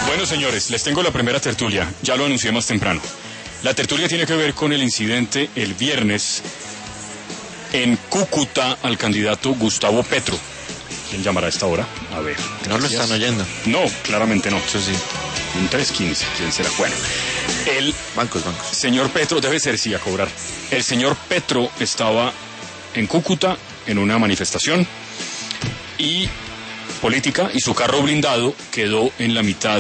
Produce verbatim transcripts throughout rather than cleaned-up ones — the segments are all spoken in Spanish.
Bueno, señores, les tengo la primera tertulia. Ya lo anuncié más temprano. La tertulia tiene que ver con el incidente el viernes en Cúcuta al candidato Gustavo Petro. ¿Quién llamará a esta hora? A ver. ¿No lo están oyendo? No, claramente no. Eso sí. Un tres quince, ¿quién será? Bueno, el Bancos, bancos. señor Petro, debe ser sí a cobrar. El señor Petro estaba en Cúcuta en una manifestación y política y su carro blindado quedó en la mitad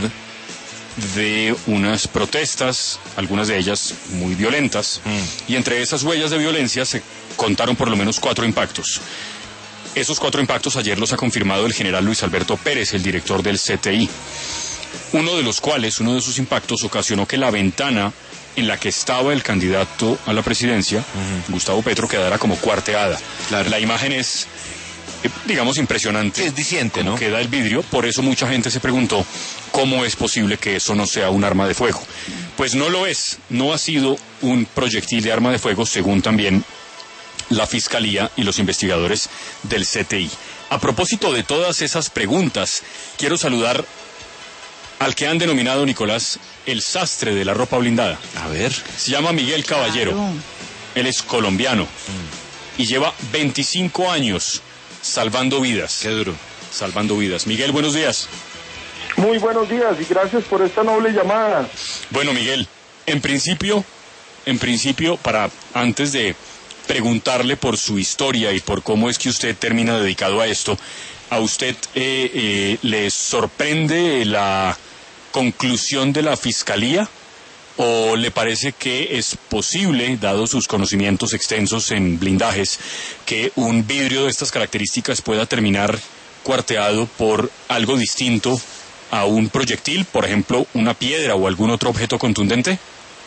de unas protestas, algunas de ellas muy violentas, mm. y entre esas huellas de violencia se contaron por lo menos cuatro impactos. Esos cuatro impactos ayer los ha confirmado el general Luis Alberto Pérez, el director del C T I. Uno de los cuales, uno de sus impactos, ocasionó que la ventana en la que estaba el candidato a la presidencia, uh-huh. Gustavo Petro, quedara como cuarteada. Claro. La imagen es, digamos, impresionante. Es diciente, ¿no? Queda el vidrio, por eso mucha gente se preguntó cómo es posible que eso no sea un arma de fuego. Pues no lo es, no ha sido un proyectil de arma de fuego, según también la Fiscalía y los investigadores del C T I. A propósito de todas esas preguntas, quiero saludar al que han denominado, Nicolás, el sastre de la ropa blindada. A ver. Se llama Miguel Caballero. Claro. Él es colombiano mm. y lleva veinticinco años salvando vidas. Qué duro. Salvando vidas. Miguel, buenos días. Muy buenos días y gracias por esta noble llamada. Bueno, Miguel, en principio, en principio, para antes de preguntarle por su historia y por cómo es que usted termina dedicado a esto, ¿a usted eh, eh, le sorprende la conclusión de la Fiscalía o le parece que es posible, dado sus conocimientos extensos en blindajes, que un vidrio de estas características pueda terminar cuarteado por algo distinto a un proyectil, por ejemplo, una piedra o algún otro objeto contundente?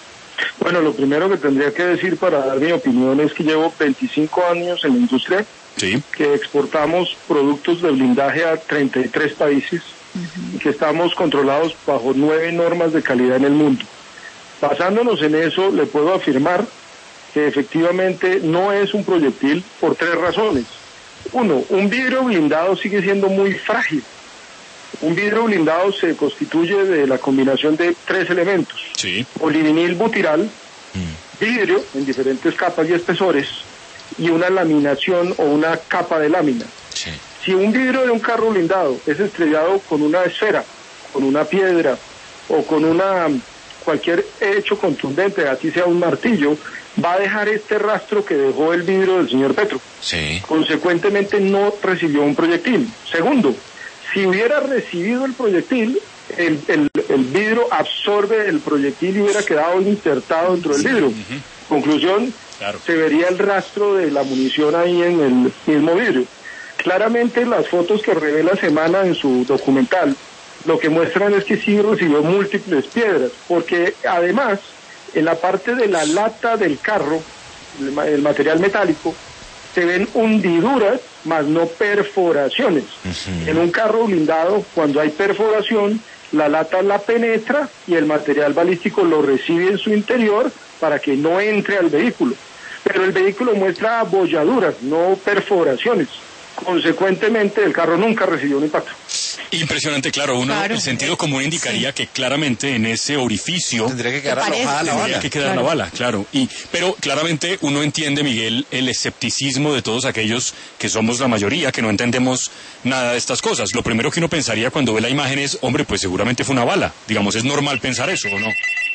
Bueno, lo primero que tendría que decir para dar mi opinión es que llevo veinticinco años en la industria, sí. que exportamos productos de blindaje a treinta y tres países, uh-huh. y que estamos controlados bajo nueve normas de calidad en el mundo. Basándonos en eso, le puedo afirmar que efectivamente no es un proyectil por tres razones. Uno, un vidrio blindado sigue siendo muy frágil. Un vidrio blindado se constituye de la combinación de tres elementos. Sí. Polivinil butiral, mm. vidrio en diferentes capas y espesores, y una laminación o una capa de lámina. Sí. Si un vidrio de un carro blindado es estrellado con una esfera, con una piedra o con una cualquier hecho contundente, así sea un martillo, va a dejar este rastro que dejó el vidrio del señor Petro. Sí. Consecuentemente no recibió un proyectil. Segundo, si hubiera recibido el proyectil, el, el, el vidrio absorbe el proyectil y hubiera quedado insertado dentro del vidrio. Uh-huh. Conclusión, claro. se vería el rastro de la munición ahí en el mismo vidrio. Claramente las fotos que revela Semana en su documental, lo que muestran es que sí recibió múltiples piedras, porque además, en la parte de la lata del carro, el, el material metálico, se ven hundiduras, más no perforaciones. Uh-huh. En un carro blindado, cuando hay perforación, la lata la penetra y el material balístico lo recibe en su interior para que no entre al vehículo. Pero el vehículo muestra abolladuras, no perforaciones. Consecuentemente, el carro nunca recibió un impacto. Impresionante, claro. Uno, claro. El sentido común indicaría sí. que claramente en ese orificio tendría que quedar alojada la bala. Tendría que quedar claro. la bala, claro. Y, pero claramente uno entiende, Miguel, el escepticismo de todos aquellos que somos la mayoría, que no entendemos nada de estas cosas. Lo primero que uno pensaría cuando ve la imagen es, hombre, pues seguramente fue una bala. Digamos, ¿es normal pensar eso o no?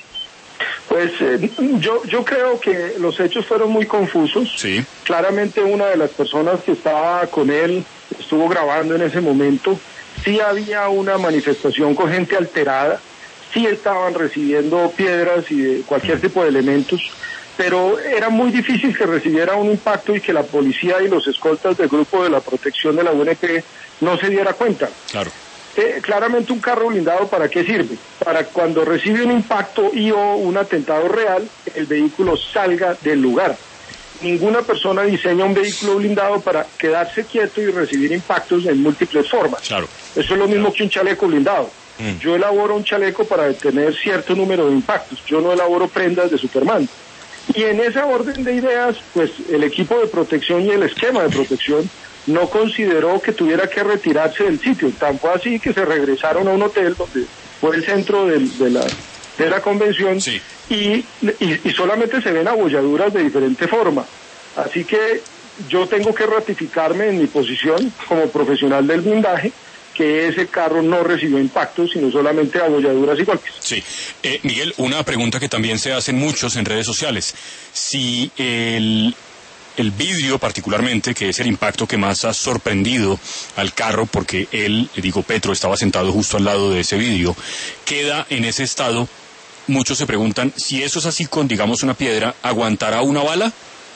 Pues eh, yo yo creo que los hechos fueron muy confusos. Sí. Claramente una de las personas que estaba con él estuvo grabando en ese momento. Sí había una manifestación con gente alterada, sí estaban recibiendo piedras y de cualquier tipo de elementos, pero era muy difícil que recibiera un impacto y que la policía y los escoltas del grupo de la protección de la U N P no se diera cuenta. Claro. Eh, claramente un carro blindado, ¿para qué sirve? Para cuando recibe un impacto y o un atentado real, el vehículo salga del lugar. Ninguna persona diseña un vehículo blindado para quedarse quieto y recibir impactos en múltiples formas. Claro. Eso es lo mismo claro. que un chaleco blindado. Mm. Yo elaboro un chaleco para detener cierto número de impactos. Yo no elaboro prendas de Superman. Y en esa orden de ideas, pues el equipo de protección y el esquema de protección no consideró que tuviera que retirarse del sitio. Tan fue así que se regresaron a un hotel donde fue el centro de, de la de la convención, sí. y, y, y solamente se ven abolladuras de diferente forma. Así que yo tengo que ratificarme en mi posición como profesional del blindaje, que ese carro no recibió impactos, sino solamente abolladuras y golpes. Sí. Eh, Miguel, una pregunta que también se hacen muchos en redes sociales. Si el... el vidrio particularmente, que es el impacto que más ha sorprendido al carro, porque él, digo, Petro, estaba sentado justo al lado de ese vidrio, queda en ese estado. Muchos se preguntan, si eso es así con, digamos, una piedra, ¿aguantará una bala?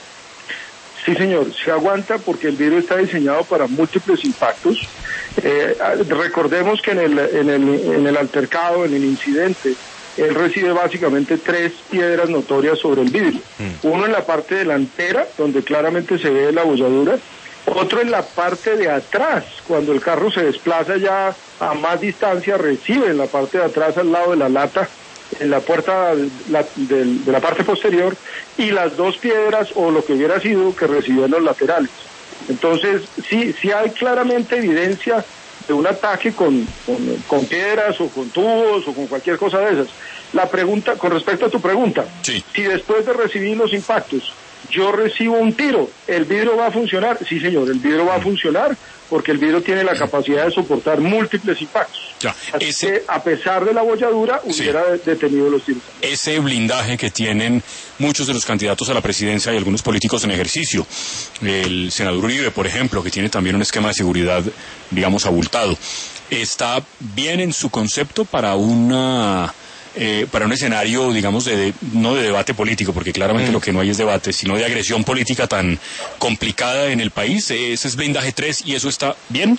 Sí, señor, se aguanta porque el vidrio está diseñado para múltiples impactos. Eh, recordemos que en el, en, el, en el altercado, en el incidente, él recibe básicamente tres piedras notorias sobre el vidrio. Mm. Uno en la parte delantera, donde claramente se ve la abolladura. Otro en la parte de atrás, cuando el carro se desplaza ya a más distancia, recibe en la parte de atrás, al lado de la lata, en la puerta de la, de, de la parte posterior, y las dos piedras, o lo que hubiera sido, que recibió en los laterales. Entonces, sí, sí hay claramente evidencia de un ataque con, con, con piedras o con tubos o con cualquier cosa de esas. La pregunta, con respecto a tu pregunta, sí. Si después de recibir los impactos yo recibo un tiro, ¿el vidrio va a funcionar? Sí, señor, el vidrio va a funcionar porque el vidrio tiene la capacidad de soportar múltiples impactos. Ya, Así ese... que, a pesar de la abolladura, hubiera sí. detenido los tiros. Ese blindaje que tienen muchos de los candidatos a la presidencia y algunos políticos en ejercicio, el senador Uribe, por ejemplo, que tiene también un esquema de seguridad, digamos, abultado, ¿está bien en su concepto para una... Eh, para un escenario, digamos, de, de no de debate político, porque claramente mm. lo que no hay es debate, sino de agresión política tan complicada en el país? ¿Ese es blindaje tres y eso está bien?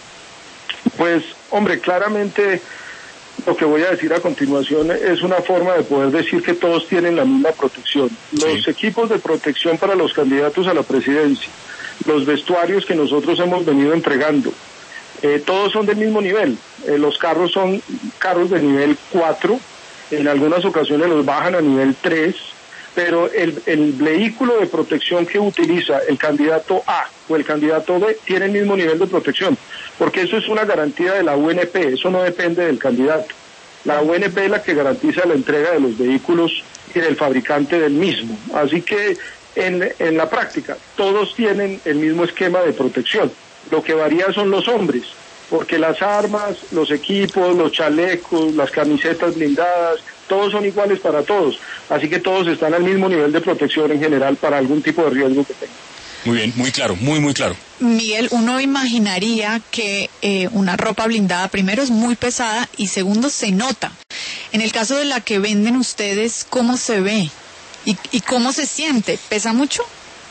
Pues, hombre, claramente lo que voy a decir a continuación es una forma de poder decir que todos tienen la misma protección. Los sí. equipos de protección para los candidatos a la presidencia, los vestuarios que nosotros hemos venido entregando, eh, todos son del mismo nivel. Eh, los carros son carros de nivel cuatro, en algunas ocasiones los bajan a nivel tres, pero el, el vehículo de protección que utiliza el candidato A o el candidato B tiene el mismo nivel de protección, porque eso es una garantía de la U N P, eso no depende del candidato. La U N P es la que garantiza la entrega de los vehículos y del fabricante del mismo. Así que en, en la práctica todos tienen el mismo esquema de protección. Lo que varía son los hombres, porque las armas, los equipos, los chalecos, las camisetas blindadas, todos son iguales para todos. Así que todos están al mismo nivel de protección en general para algún tipo de riesgo que tengan. Muy bien, muy claro, muy, muy claro. Miguel, uno imaginaría que eh, una ropa blindada, primero, es muy pesada y segundo, se nota. En el caso de la que venden ustedes, ¿cómo se ve? ¿Y, y cómo se siente? ¿Pesa mucho?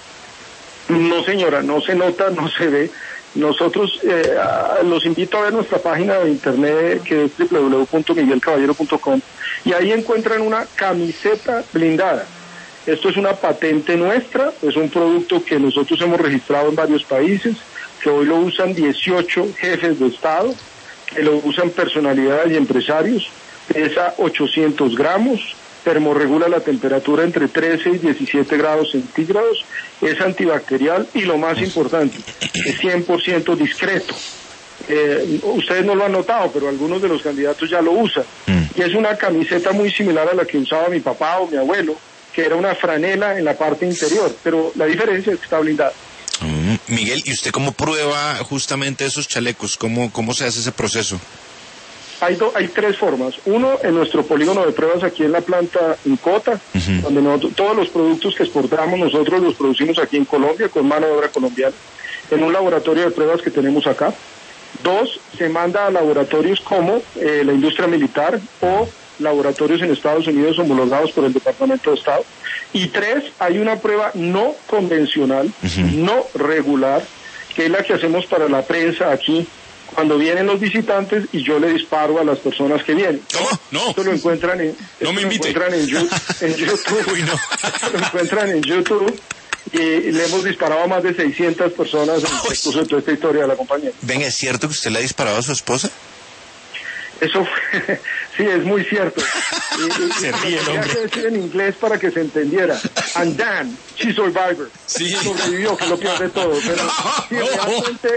No, señora, no se nota, no se ve. Nosotros eh, los invito a ver nuestra página de internet, que es doble u doble u doble u punto miguel caballero punto com, y ahí encuentran una camiseta blindada. Esto es una patente nuestra, es un producto que nosotros hemos registrado en varios países, que hoy lo usan dieciocho jefes de Estado, que lo usan personalidades y empresarios, pesa ochocientos gramos, termorregula la temperatura entre trece y diecisiete grados centígrados, es antibacterial y lo más importante, es cien por ciento discreto. Eh, ustedes no lo han notado, pero algunos de los candidatos ya lo usan. Mm. Y es una camiseta muy similar a la que usaba mi papá o mi abuelo, que era una franela en la parte interior, pero la diferencia es que está blindada. Mm. Miguel, ¿y usted cómo prueba justamente esos chalecos? ¿Cómo, cómo se hace ese proceso? Hay, do, hay tres formas. Uno, en nuestro polígono de pruebas aquí en la planta en Cota, uh-huh. donde nosotros, todos los productos que exportamos nosotros los producimos aquí en Colombia con mano de obra colombiana, en un laboratorio de pruebas que tenemos acá. Dos, se manda a laboratorios como eh, la industria militar o laboratorios en Estados Unidos homologados por el Departamento de Estado. Y tres, hay una prueba no convencional, uh-huh. no regular, que es la que hacemos para la prensa aquí, cuando vienen los visitantes y yo le disparo a las personas que vienen. ¿Cómo? No. Esto lo encuentran en, no me invite. Lo encuentran en, en YouTube. Uy, no. Lo encuentran en YouTube y le hemos disparado a más de seiscientas personas en el curso de toda esta historia de la compañía. Venga, ¿es cierto que usted le ha disparado a su esposa? Eso sí, es muy cierto. Y, se ríe el hombre. Tenía que decir en inglés para que se entendiera. And Dan, she survivor. Sí. Sobrevivió, que lo pierde todo. Pero sí, realmente,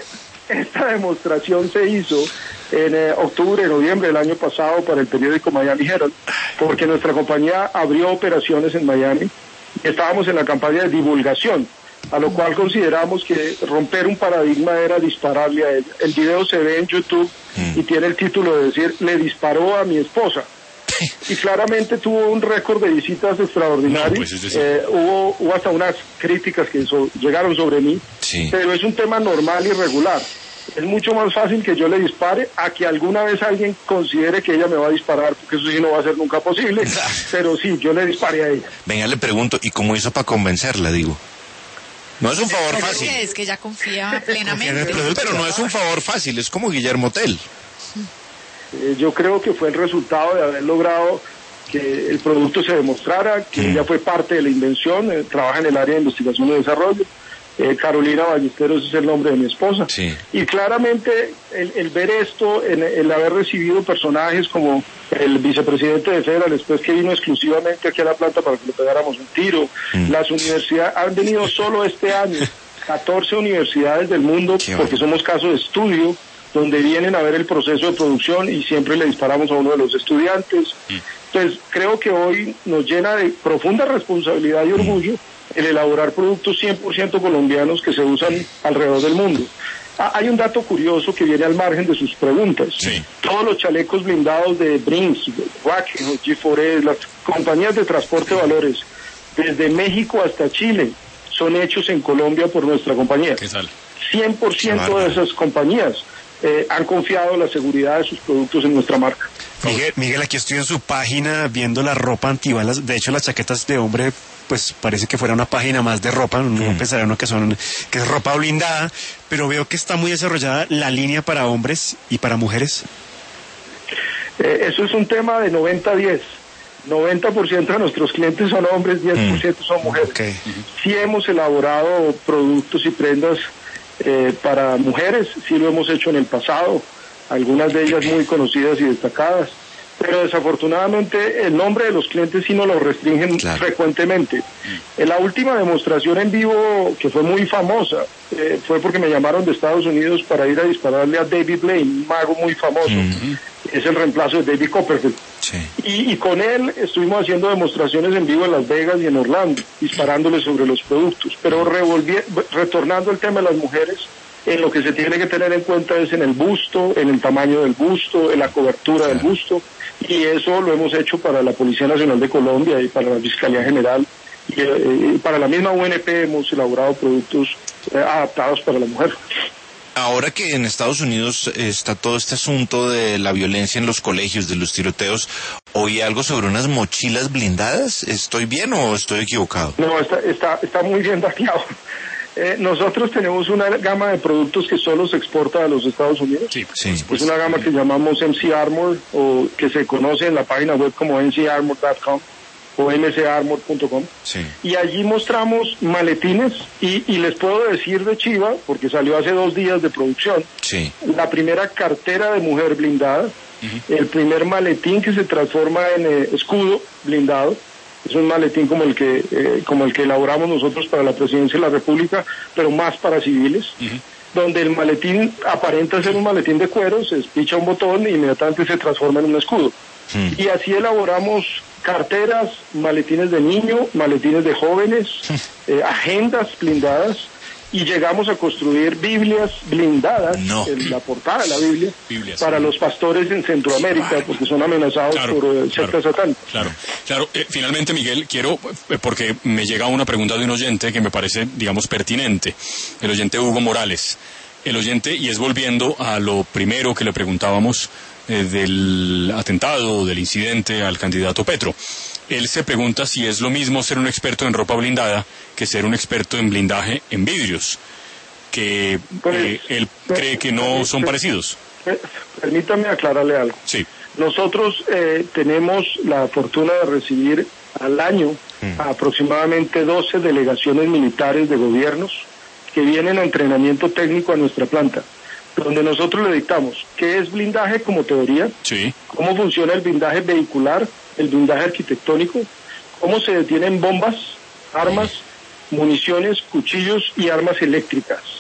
esta demostración se hizo en eh, octubre, noviembre del año pasado para el periódico Miami Herald, porque nuestra compañía abrió operaciones en Miami y estábamos en la campaña de divulgación, a lo cual consideramos que romper un paradigma era dispararle a él. El video se ve en YouTube y tiene el título de decir, le disparó a mi esposa. Y claramente tuvo un récord de visitas extraordinarias. No, pues es decir... eh, hubo, hubo hasta unas críticas que so, llegaron sobre mí, sí. Pero es un tema normal y regular. Es mucho más fácil que yo le dispare a que alguna vez alguien considere que ella me va a disparar, porque eso sí no va a ser nunca posible, pero sí, yo le disparé a ella. Venga, le pregunto, ¿y cómo hizo para convencerla, digo? No es un favor pero fácil. Es que ella confía plenamente. Pero no es un favor fácil, es como Guillermo Tell. Eh, yo creo que fue el resultado de haber logrado que el producto se demostrara, que mm. ella fue parte de la invención, eh, trabaja en el área de investigación y desarrollo. Eh, Carolina Ballesteros es el nombre de mi esposa. Sí. Y claramente el, el ver esto, el, el haber recibido personajes como el vicepresidente de Federal, después que vino exclusivamente aquí a la planta para que le pegáramos un tiro, mm. las universidades han venido solo este año, catorce universidades del mundo, Qué porque bueno. somos casos de estudio, donde vienen a ver el proceso de producción y siempre le disparamos a uno de los estudiantes. Mm. Entonces, creo que hoy nos llena de profunda responsabilidad y orgullo mm. el elaborar productos cien por ciento colombianos que se usan alrededor del mundo. Ah, hay un dato curioso que viene al margen de sus preguntas. Sí. Todos los chalecos blindados de Brinks, Wacken, G cuatro S, las compañías de transporte de valores, desde México hasta Chile, son hechos en Colombia por nuestra compañía. ¿Qué tal? cien por ciento de esas compañías Eh, han confiado la seguridad de sus productos en nuestra marca. Miguel, Miguel, aquí estoy en su página viendo la ropa antibalas. De hecho, las chaquetas de hombre, pues parece que fuera una página más de ropa. No mm. pensaría uno que son que es ropa blindada, pero veo que está muy desarrollada la línea para hombres y para mujeres. Eh, eso es un tema de noventa a diez. noventa por ciento de nuestros clientes son hombres, diez por ciento son mujeres. Okay. Sí hemos elaborado productos y prendas Eh, para mujeres, sí lo hemos hecho en el pasado, algunas de ellas muy conocidas y destacadas, pero desafortunadamente el nombre de los clientes sí nos lo restringen claro. frecuentemente. En la última demostración en vivo, que fue muy famosa, eh, fue porque me llamaron de Estados Unidos para ir a dispararle a David Blaine, un mago muy famoso. Mm-hmm. Es el reemplazo de David Copperfield. Sí. Y, y con él estuvimos haciendo demostraciones en vivo en Las Vegas y en Orlando, disparándole sobre los productos. Pero revolvi- retornando al tema de las mujeres, en lo que se tiene que tener en cuenta es en el busto, en el tamaño del busto, en la cobertura del busto, y eso lo hemos hecho para la Policía Nacional de Colombia y para la Fiscalía General, y eh, para la misma U N P hemos elaborado productos eh, adaptados para la mujer. Ahora que en Estados Unidos está todo este asunto de la violencia en los colegios, de los tiroteos, ¿oí algo sobre unas mochilas blindadas? ¿Estoy bien o estoy equivocado? No, está, está, está muy bien dateado. Eh, nosotros tenemos una gama de productos que solo se exporta a los Estados Unidos. Sí, sí. Es una gama que llamamos M C Armor, o que se conoce en la página web como m c armor punto com o m c armor punto com. Sí. Y allí mostramos maletines y, y les puedo decir de chiva, porque salió hace dos días de producción, sí. la primera cartera de mujer blindada, uh-huh. el primer maletín que se transforma en eh, escudo blindado. Es un maletín como el que eh, como el que elaboramos nosotros para la Presidencia de la República, pero más para civiles, uh-huh. donde el maletín aparenta ser un maletín de cuero, se despicha un botón e inmediatamente se transforma en un escudo. Uh-huh. Y así elaboramos carteras, maletines de niño, maletines de jóvenes, uh-huh. eh, agendas blindadas, y llegamos a construir Biblias blindadas, no. en la portada de la Biblia, Biblias, para sí. los pastores en Centroamérica, porque son amenazados claro, por eh, sectas claro, satánicas. Claro, claro. Eh, finalmente, Miguel, quiero, eh, porque me llega una pregunta de un oyente que me parece, digamos, pertinente. El oyente Hugo Morales. El oyente, y es volviendo a lo primero que le preguntábamos eh, del atentado, del incidente al candidato Petro. Él se pregunta si es lo mismo ser un experto en ropa blindada que ser un experto en blindaje en vidrios, que pues, eh, él pues, cree que no pues, son parecidos. Permítame aclararle algo. Sí. Nosotros eh, tenemos la fortuna de recibir al año mm. aproximadamente doce delegaciones militares de gobiernos que vienen a entrenamiento técnico a nuestra planta, donde nosotros le dictamos qué es blindaje como teoría, sí. cómo funciona el blindaje vehicular, el blindaje arquitectónico, cómo se detienen bombas, armas, municiones, cuchillos y armas eléctricas.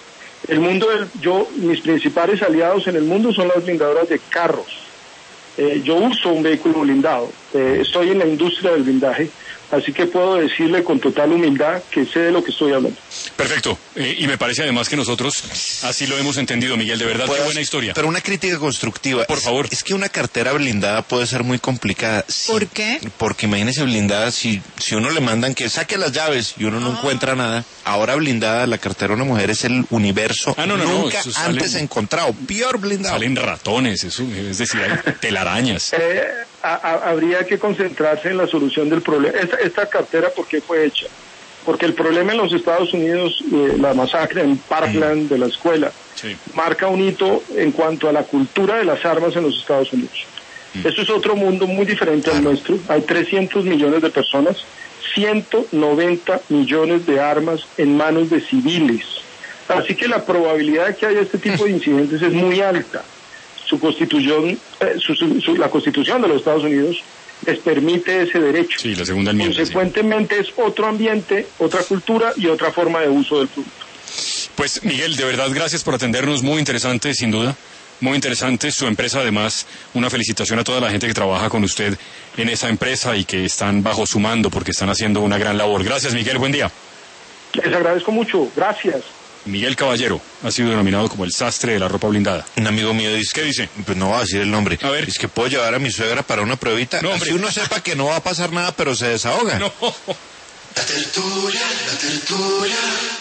El mundo, del, yo, mis principales aliados en el mundo son las blindadoras de carros. Eh, yo uso un vehículo blindado, eh, estoy en la industria del blindaje, así que puedo decirle con total humildad que sé de lo que estoy hablando. Perfecto, eh, y me parece además que nosotros así lo hemos entendido, Miguel, de verdad, qué buena historia. Pero una crítica constructiva. Por favor. Es, es que una cartera blindada puede ser muy complicada. Sí, ¿por qué? Porque imagínese blindada, si, si uno le mandan que saque las llaves y uno no ah. encuentra nada, ahora blindada, la cartera de una mujer es el universo ah, no, no, nunca no, antes salen, encontrado, peor blindado. Salen ratones, eso, es decir, hay telarañas. Eh, a, a, habría que concentrarse en la solución del problema. Esta, esta cartera, ¿por qué fue hecha? Porque el problema en los Estados Unidos, eh, la masacre en Parkland mm. de la escuela, sí. marca un hito en cuanto a la cultura de las armas en los Estados Unidos. Mm. Esto es otro mundo muy diferente al nuestro. Hay trescientos millones de personas, ciento noventa millones de armas en manos de civiles. Así que la probabilidad de que haya este tipo de incidentes es muy alta. Su constitución, eh, su, su, su, la Constitución de los Estados Unidos les permite ese derecho. Sí, la segunda enmienda. Consecuentemente sí. es otro ambiente, otra cultura y otra forma de uso del producto. Pues Miguel, de verdad gracias por atendernos, muy interesante sin duda, muy interesante su empresa, además una felicitación a toda la gente que trabaja con usted en esa empresa y que están bajo su mando porque están haciendo una gran labor. Gracias Miguel, buen día. Les agradezco mucho, gracias. Miguel Caballero ha sido denominado como el sastre de la ropa blindada. Un amigo mío dice... ¿Qué dice? Pues no va a decir el nombre. A ver. Es que puedo llevar a mi suegra para una pruebita. No, hombre. Así uno sepa que no va a pasar nada, pero se desahoga. No. La tertulia, la tertulia.